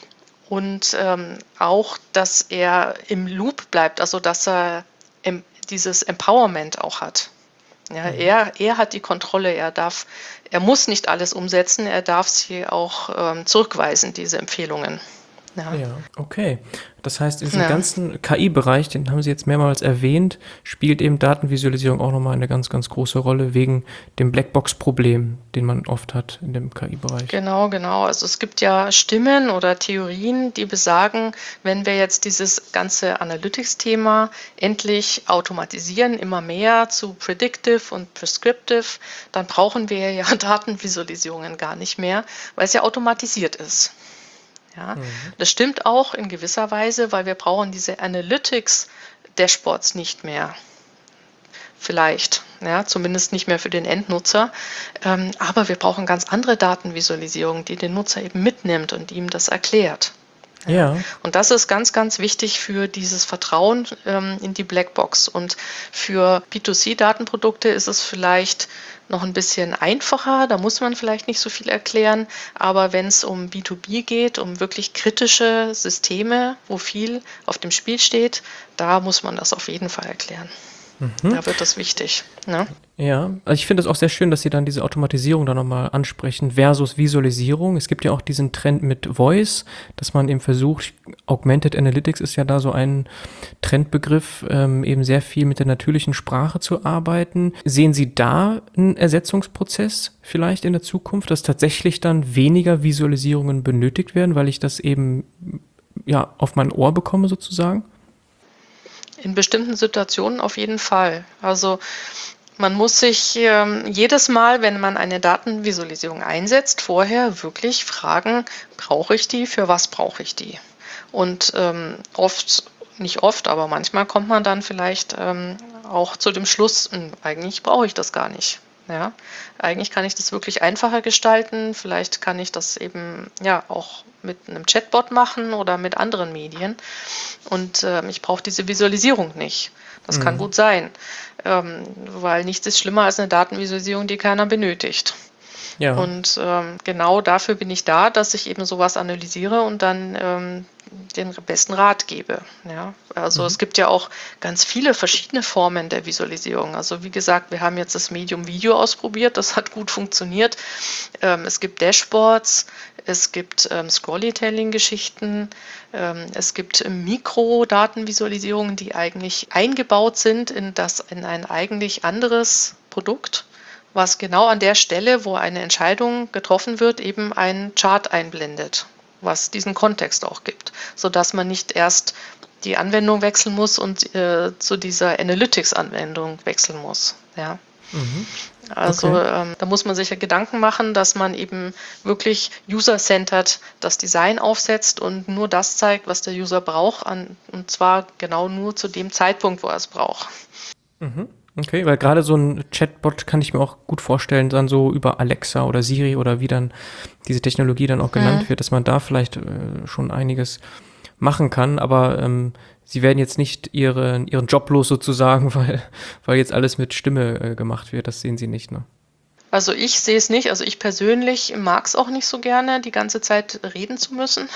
B: und auch, dass er im Loop bleibt, also dass er dieses Empowerment auch hat. Ja, er hat die Kontrolle, er muss nicht alles umsetzen, er darf sie auch zurückweisen, diese Empfehlungen.
A: Ja, okay. Das heißt, in diesem ganzen KI-Bereich, den haben Sie jetzt mehrmals erwähnt, spielt eben Datenvisualisierung auch nochmal eine ganz, ganz große Rolle wegen dem Blackbox-Problem, den man oft hat in dem KI-Bereich.
B: Genau. Also es gibt ja Stimmen oder Theorien, die besagen, wenn wir jetzt dieses ganze Analytics-Thema endlich automatisieren, immer mehr zu Predictive und Prescriptive, dann brauchen wir ja Datenvisualisierungen gar nicht mehr, weil es ja automatisiert ist. Ja, das stimmt auch in gewisser Weise, weil wir brauchen diese Analytics-Dashboards nicht mehr. Vielleicht, ja, zumindest nicht mehr für den Endnutzer. Aber wir brauchen ganz andere Datenvisualisierung, die den Nutzer eben mitnimmt und ihm das erklärt.
A: Ja.
B: Und das ist ganz, ganz wichtig für dieses Vertrauen in die Blackbox. Und für B2C-Datenprodukte ist es vielleicht noch ein bisschen einfacher, da muss man vielleicht nicht so viel erklären, aber wenn es um B2B geht, um wirklich kritische Systeme, wo viel auf dem Spiel steht, da muss man das auf jeden Fall erklären. Da wird das wichtig. Ne?
A: Ja, also ich finde es auch sehr schön, dass Sie dann diese Automatisierung da nochmal ansprechen versus Visualisierung. Es gibt ja auch diesen Trend mit Voice, dass man eben versucht, Augmented Analytics ist ja da so ein Trendbegriff, eben sehr viel mit der natürlichen Sprache zu arbeiten. Sehen Sie da einen Ersetzungsprozess vielleicht in der Zukunft, dass tatsächlich dann weniger Visualisierungen benötigt werden, weil ich das eben ja auf mein Ohr bekomme sozusagen?
B: In bestimmten Situationen auf jeden Fall. Also man muss sich jedes Mal, wenn man eine Datenvisualisierung einsetzt, vorher wirklich fragen, brauche ich die, für was brauche ich die? Und nicht oft, aber manchmal kommt man dann vielleicht auch zu dem Schluss, eigentlich brauche ich das gar nicht. Ja, eigentlich kann ich das wirklich einfacher gestalten. Vielleicht kann ich das eben ja auch mit einem Chatbot machen oder mit anderen Medien. Und ich brauche diese Visualisierung nicht. Das kann gut sein, weil nichts ist schlimmer als eine Datenvisualisierung, die keiner benötigt.
A: Ja.
B: Und genau dafür bin ich da, dass ich eben sowas analysiere und dann den besten Rat gebe. Ja? Also es gibt ja auch ganz viele verschiedene Formen der Visualisierung. Also wie gesagt, wir haben jetzt das Medium Video ausprobiert, das hat gut funktioniert. Es gibt Dashboards, es gibt Scrollytelling-Geschichten, es gibt Mikrodatenvisualisierungen, die eigentlich eingebaut sind in ein eigentlich anderes Produkt, was genau an der Stelle, wo eine Entscheidung getroffen wird, eben einen Chart einblendet, was diesen Kontext auch gibt, sodass man nicht erst die Anwendung wechseln muss und zu dieser Analytics-Anwendung wechseln muss. Ja.
A: Mhm.
B: Also
A: Okay.
B: da muss man sich ja Gedanken machen, dass man eben wirklich user-centered das Design aufsetzt und nur das zeigt, was der User braucht, und zwar genau nur zu dem Zeitpunkt, wo er es braucht.
A: Mhm. Okay, weil gerade so ein Chatbot kann ich mir auch gut vorstellen, dann so über Alexa oder Siri oder wie dann diese Technologie dann auch
B: Mhm.
A: genannt wird, dass man da vielleicht schon einiges machen kann, aber sie werden jetzt nicht ihren Job los sozusagen, weil jetzt alles mit Stimme gemacht wird. Das sehen sie nicht, ne?
B: Also ich sehe es nicht. Also ich persönlich mag es auch nicht so gerne, die ganze Zeit reden zu müssen.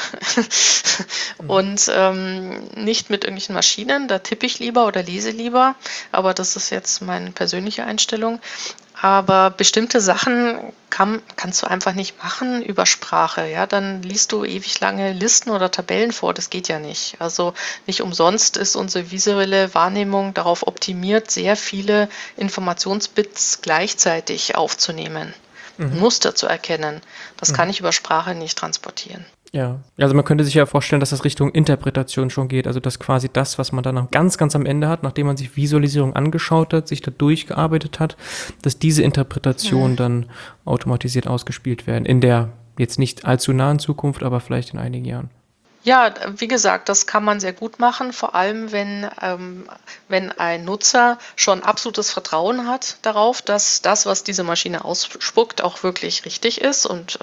A: Mhm.
B: Und nicht mit irgendwelchen Maschinen. Da tippe ich lieber oder lese lieber. Aber das ist jetzt meine persönliche Einstellung. Aber bestimmte Sachen kannst du einfach nicht machen über Sprache. Ja, dann liest du ewig lange Listen oder Tabellen vor. Das geht ja nicht. Also nicht umsonst ist unsere visuelle Wahrnehmung darauf optimiert, sehr viele Informationsbits gleichzeitig aufzunehmen,
A: Mhm.
B: Muster zu erkennen. Das kann
A: Mhm.
B: ich über Sprache nicht transportieren.
A: Ja, also man könnte sich ja vorstellen, dass das Richtung Interpretation schon geht, also dass quasi das, was man dann ganz am Ende hat, nachdem man sich Visualisierung angeschaut hat, sich da durchgearbeitet hat, dass diese
B: Mhm.
A: Interpretationen dann automatisiert ausgespielt werden, in der jetzt nicht allzu nahen Zukunft, aber vielleicht in einigen Jahren.
B: Ja, wie gesagt, das kann man sehr gut machen, vor allem wenn ein Nutzer schon absolutes Vertrauen hat darauf, dass das, was diese Maschine ausspuckt, auch wirklich richtig ist und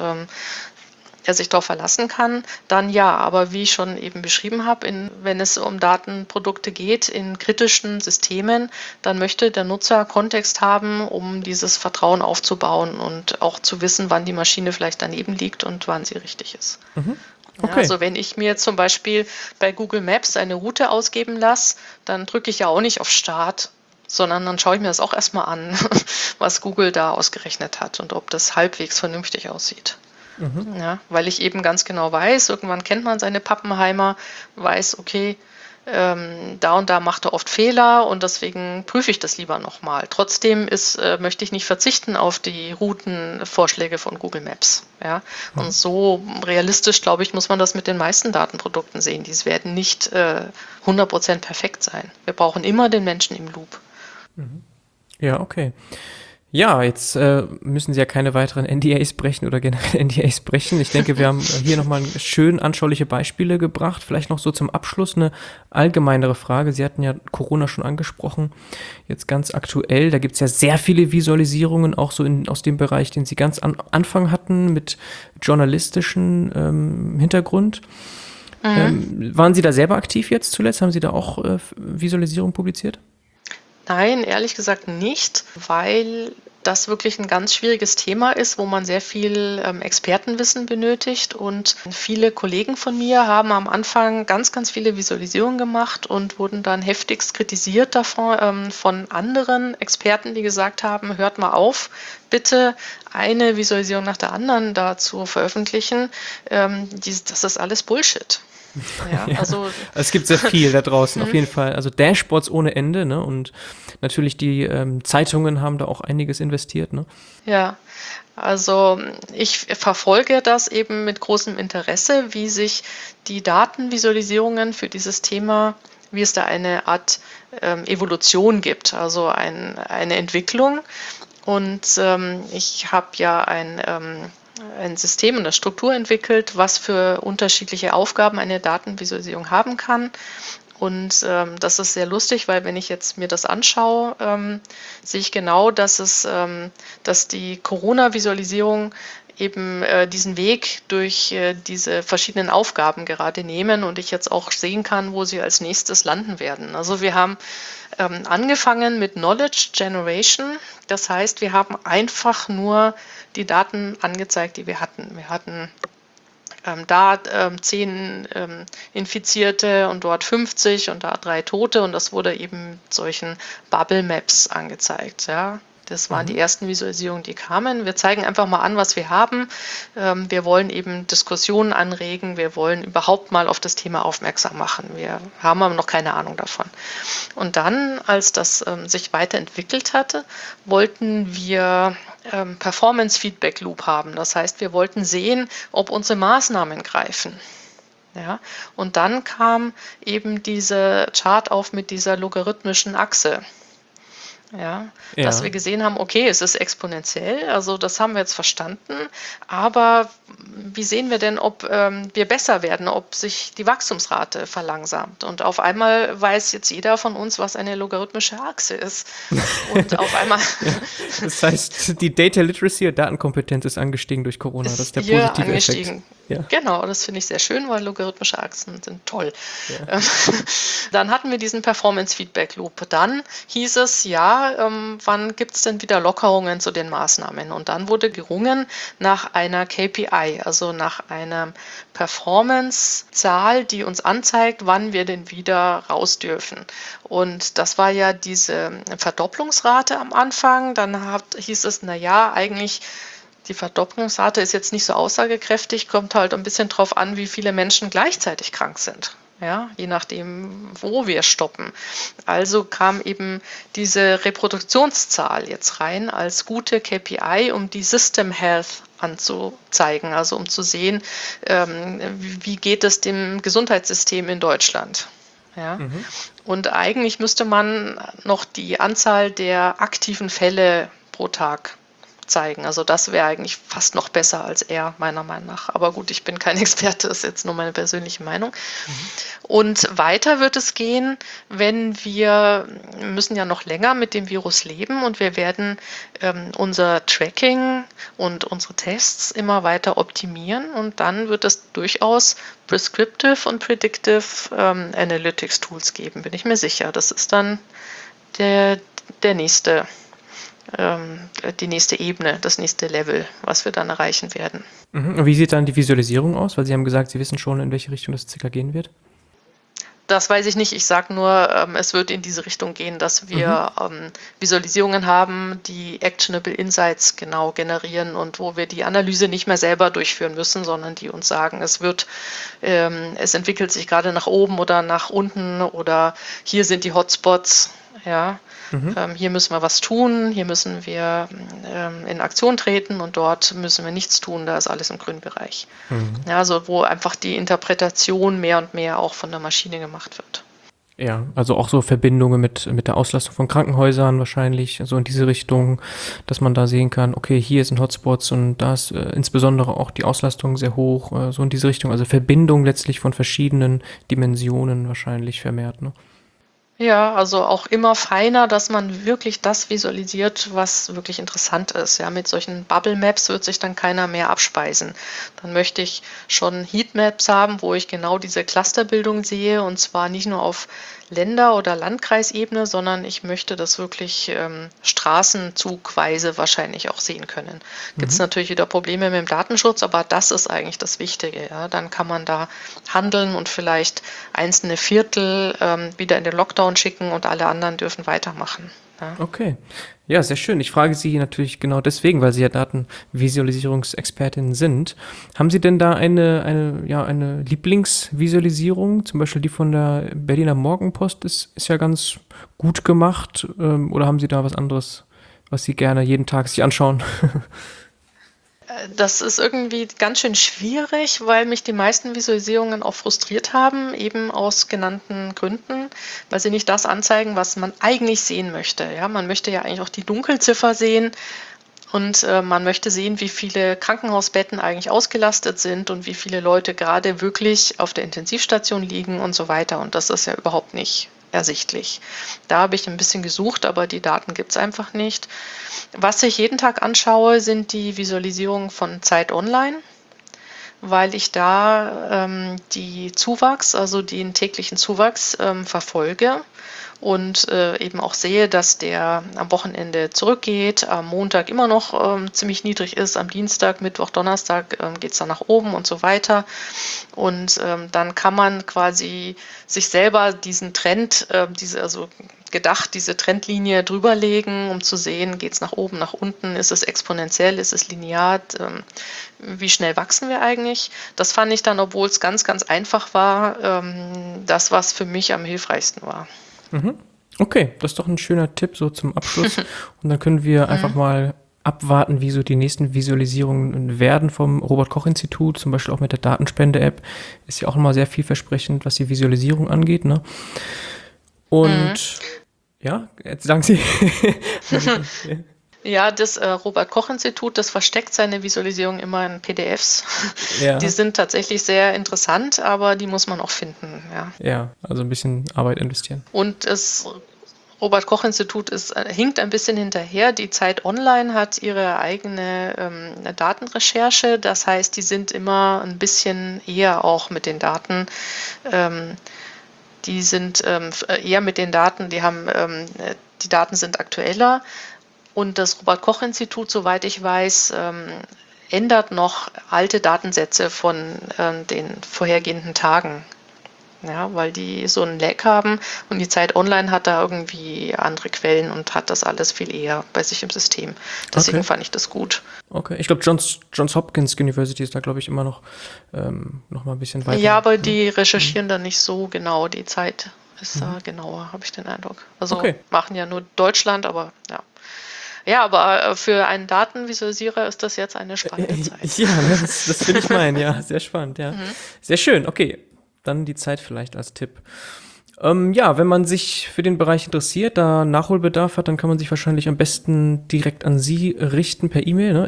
B: er sich darauf verlassen kann, dann ja. Aber wie ich schon eben beschrieben habe, wenn es um Datenprodukte geht in kritischen Systemen, dann möchte der Nutzer Kontext haben, um dieses Vertrauen aufzubauen und auch zu wissen, wann die Maschine vielleicht daneben liegt und wann sie richtig ist.
A: Mhm.
B: Ja,
A: Okay.
B: also wenn ich mir zum Beispiel bei Google Maps eine Route ausgeben lasse, dann drücke ich ja auch nicht auf Start, sondern dann schaue ich mir das auch erstmal an, was Google da ausgerechnet hat und ob das halbwegs vernünftig aussieht.
A: Mhm.
B: Ja, weil ich eben ganz genau weiß, irgendwann kennt man seine Pappenheimer, weiß, okay, da und da macht er oft Fehler und deswegen prüfe ich das lieber nochmal. Trotzdem möchte ich nicht verzichten auf die Routenvorschläge von Google Maps. Ja? Und
A: Mhm.
B: so realistisch, glaube ich, muss man das mit den meisten Datenprodukten sehen. Die werden nicht 100% perfekt sein. Wir brauchen immer den Menschen im Loop.
A: Mhm. Ja, okay. Ja, jetzt müssen Sie ja keine weiteren NDAs brechen oder generell NDAs brechen. Ich denke, wir haben hier nochmal schön anschauliche Beispiele gebracht. Vielleicht noch so zum Abschluss eine allgemeinere Frage. Sie hatten ja Corona schon angesprochen. Jetzt ganz aktuell, da gibt es ja sehr viele Visualisierungen, auch so aus dem Bereich, den Sie ganz am Anfang hatten, mit journalistischen Hintergrund.
B: Mhm.
A: Waren Sie da selber aktiv jetzt zuletzt? Haben Sie da auch Visualisierung publiziert?
B: Nein, ehrlich gesagt nicht, weil das wirklich ein ganz schwieriges Thema ist, wo man sehr viel Expertenwissen benötigt. Und viele Kollegen von mir haben am Anfang ganz viele Visualisierungen gemacht und wurden dann heftigst kritisiert davon, von anderen Experten, die gesagt haben, hört mal auf, bitte eine Visualisierung nach der anderen da zu veröffentlichen. Das ist alles Bullshit. Ja,
A: Ja,
B: also
A: es gibt sehr viel da draußen, auf jeden Fall. Also Dashboards ohne Ende, ne? Und natürlich die Zeitungen haben da auch einiges investiert, ne?
B: ja, also ich verfolge das eben mit großem Interesse, wie sich die Datenvisualisierungen für dieses Thema, wie es da eine Art Evolution gibt, also eine Entwicklung. Und ich habe ja ein System und eine Struktur entwickelt, was für unterschiedliche Aufgaben eine Datenvisualisierung haben kann. Und das ist sehr lustig, weil wenn ich jetzt mir das anschaue, sehe ich genau, dass die Corona-Visualisierung eben diesen Weg durch diese verschiedenen Aufgaben gerade nehmen und ich jetzt auch sehen kann, wo sie als nächstes landen werden. Also wir haben angefangen mit Knowledge Generation. Das heißt, wir haben einfach nur die Daten angezeigt, die wir hatten. Wir hatten da 10 Infizierte und dort 50 und da 3 Tote und das wurde eben mit solchen Bubble Maps angezeigt. Ja. Das waren die
A: Mhm.
B: ersten Visualisierungen, die kamen. Wir zeigen einfach mal an, was wir haben. Wir wollen eben Diskussionen anregen. Wir wollen überhaupt mal auf das Thema aufmerksam machen. Wir haben aber noch keine Ahnung davon. Und dann, als das sich weiterentwickelt hatte, wollten wir Performance Feedback Loop haben. Das heißt, wir wollten sehen, ob unsere Maßnahmen greifen. Ja, und dann kam eben diese Chart auf mit dieser logarithmischen Achse. Ja, dass
A: Ja.
B: wir gesehen haben, okay, es ist exponentiell, also das haben wir jetzt verstanden, aber wie sehen wir denn, ob wir besser werden, ob sich die Wachstumsrate verlangsamt? Und auf einmal weiß jetzt jeder von uns, was eine logarithmische Achse ist. Und auf einmal
A: Ja. Das heißt, die Data Literacy und Datenkompetenz ist angestiegen durch Corona. Das ist
B: ist
A: der
B: hier
A: positive Effekt.
B: angestiegen.
A: Ja.
B: Genau, das finde ich sehr schön, weil logarithmische Achsen sind toll.
A: Ja.
B: Ähm, Dann hatten wir diesen Performance-Feedback-Loop. Dann hieß es, ja, wann gibt es denn wieder Lockerungen zu den Maßnahmen? Und dann wurde gerungen nach einer KPI, also nach einer Performance-Zahl, die uns anzeigt, wann wir denn wieder raus dürfen. Und das war ja diese Verdopplungsrate am Anfang. Dann hieß es, naja, eigentlich die Verdopplungsrate ist jetzt nicht so aussagekräftig, kommt halt ein bisschen drauf an, wie viele Menschen gleichzeitig krank sind. Ja, je nachdem, wo wir stoppen. Also kam eben diese Reproduktionszahl jetzt rein als gute KPI, um die System Health anzuzeigen, also um zu sehen, wie geht es dem Gesundheitssystem in Deutschland. Ja. Und eigentlich müsste man noch die Anzahl der aktiven Fälle pro Tag zeigen. Also das wäre eigentlich fast noch besser als er, meiner Meinung nach. Aber gut, ich bin kein Experte, das ist jetzt nur meine persönliche Meinung. Und weiter wird es gehen, wenn wir müssen ja noch länger mit dem Virus leben und wir werden unser Tracking und unsere Tests immer weiter optimieren und dann wird es durchaus Prescriptive und Predictive Analytics Tools geben, bin ich mir sicher. Das ist dann der nächste die nächste Ebene, das nächste Level, was wir dann erreichen werden.
A: Und wie sieht dann die Visualisierung aus? Weil Sie haben gesagt, Sie wissen schon, in welche Richtung das circa gehen wird.
B: Das weiß ich nicht. Ich sage nur, es wird in diese Richtung gehen, dass wir Visualisierungen haben, die Actionable Insights genau generieren und wo wir die Analyse nicht mehr selber durchführen müssen, sondern die uns sagen, es entwickelt sich gerade nach oben oder nach unten oder hier sind die Hotspots. Ja, hier müssen wir was tun, hier müssen wir in Aktion treten und dort müssen wir nichts tun, da ist alles im grünen Bereich. Ja, also wo einfach die Interpretation mehr und mehr auch von der Maschine gemacht wird.
A: Ja, also auch so Verbindungen mit der Auslastung von Krankenhäusern wahrscheinlich, so in diese Richtung, dass man da sehen kann, okay, hier sind Hotspots und da ist insbesondere auch die Auslastung sehr hoch, so in diese Richtung, also Verbindung letztlich von verschiedenen Dimensionen wahrscheinlich vermehrt, ne?
B: Ja, also auch immer feiner, dass man wirklich das visualisiert, was wirklich interessant ist. Ja, mit solchen Bubble Maps wird sich dann keiner mehr abspeisen. Dann möchte ich schon Heatmaps haben, wo ich genau diese Clusterbildung sehe und zwar nicht nur auf Länder- oder Landkreisebene, sondern ich möchte das wirklich straßenzugweise wahrscheinlich auch sehen können. Gibt es natürlich wieder Probleme mit dem Datenschutz, aber das ist eigentlich das Wichtige. Ja? Dann kann man da handeln und vielleicht einzelne Viertel wieder in den Lockdown schicken und alle anderen dürfen weitermachen. Ja?
A: Okay. Ja, sehr schön. Ich frage Sie natürlich genau deswegen, weil Sie ja Datenvisualisierungsexpertin sind. Haben Sie denn da eine Lieblingsvisualisierung? Zum Beispiel die von der Berliner Morgenpost ist ja ganz gut gemacht. Oder haben Sie da was anderes, was Sie gerne jeden Tag sich anschauen?
B: Das ist irgendwie ganz schön schwierig, weil mich die meisten Visualisierungen auch frustriert haben, eben aus genannten Gründen, weil sie nicht das anzeigen, was man eigentlich sehen möchte. Ja, man möchte ja eigentlich auch die Dunkelziffer sehen und man möchte sehen, wie viele Krankenhausbetten eigentlich ausgelastet sind und wie viele Leute gerade wirklich auf der Intensivstation liegen und so weiter. Und das ist ja überhaupt nicht ersichtlich. Da habe ich ein bisschen gesucht, aber die Daten gibt es einfach nicht. Was ich jeden Tag anschaue, sind die Visualisierungen von Zeit Online, weil ich da die Zuwachs, also den täglichen Zuwachs verfolge und eben auch sehe, dass der am Wochenende zurückgeht, am Montag immer noch ziemlich niedrig ist, am Dienstag, Mittwoch, Donnerstag geht es dann nach oben und so weiter. Und dann kann man quasi sich selber diesen Trend, diese Trendlinie drüberlegen, um zu sehen, geht es nach oben, nach unten, ist es exponentiell, ist es linear, wie schnell wachsen wir eigentlich? Das fand ich dann, obwohl es ganz, ganz einfach war, das, was für mich am hilfreichsten war.
A: Okay, das ist doch ein schöner Tipp so zum Abschluss. Und dann können wir einfach mal abwarten, wie so die nächsten Visualisierungen werden vom Robert-Koch-Institut, zum Beispiel auch mit der Datenspende-App. Ist ja auch immer sehr vielversprechend, was die Visualisierung angeht, ne? Und Ja, jetzt sagen Sie.
B: Ja, das Robert-Koch-Institut, das versteckt seine Visualisierung immer in PDFs. Die
A: Ja,
B: sind tatsächlich sehr interessant, aber die muss man auch finden, ja.
A: ja, also ein bisschen Arbeit investieren.
B: Und das Robert-Koch-Institut hinkt ein bisschen hinterher. Die Zeit Online hat ihre eigene Datenrecherche. Das heißt, die sind immer ein bisschen eher auch mit den Daten. Die sind eher mit den Daten, die Daten sind aktueller. Und das Robert-Koch-Institut, soweit ich weiß, ändert noch alte Datensätze von den vorhergehenden Tagen. Ja, weil die so einen Lag haben und die Zeit Online hat da irgendwie andere Quellen und hat das alles viel eher bei sich im System. Deswegen
A: Okay.
B: fand ich das gut.
A: Okay. Ich glaube, Johns Hopkins University ist da, glaube ich, immer noch mal ein bisschen weiter.
B: Ja, aber
A: Ne?
B: die recherchieren da nicht so genau. Die Zeit ist da genauer, habe ich den Eindruck. Also
A: Okay.
B: machen ja nur Deutschland, aber ja. Ja, aber für einen Datenvisualisierer ist das jetzt eine spannende Zeit.
A: Ja, das will ich meinen, ja, sehr spannend, ja. Sehr schön, okay. Dann die Zeit vielleicht als Tipp. Ja, wenn man sich für den Bereich interessiert, da Nachholbedarf hat, dann kann man sich wahrscheinlich am besten direkt an Sie richten per E-Mail, ne?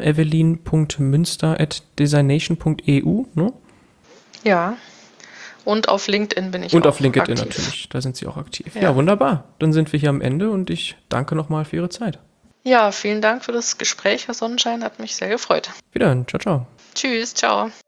A: evelyn.münster@designation.eu, ne?
B: Ja, und auf LinkedIn bin ich
A: Und
B: auch
A: auf LinkedIn
B: aktiv.
A: natürlich, da sind Sie auch aktiv. Ja,
B: Ja.
A: wunderbar. Dann sind wir hier am Ende und ich danke nochmal für Ihre Zeit.
B: Ja, vielen Dank für das Gespräch, Herr Sonnenschein, hat mich sehr gefreut.
A: Wiederhören, ciao, ciao.
B: Tschüss, ciao.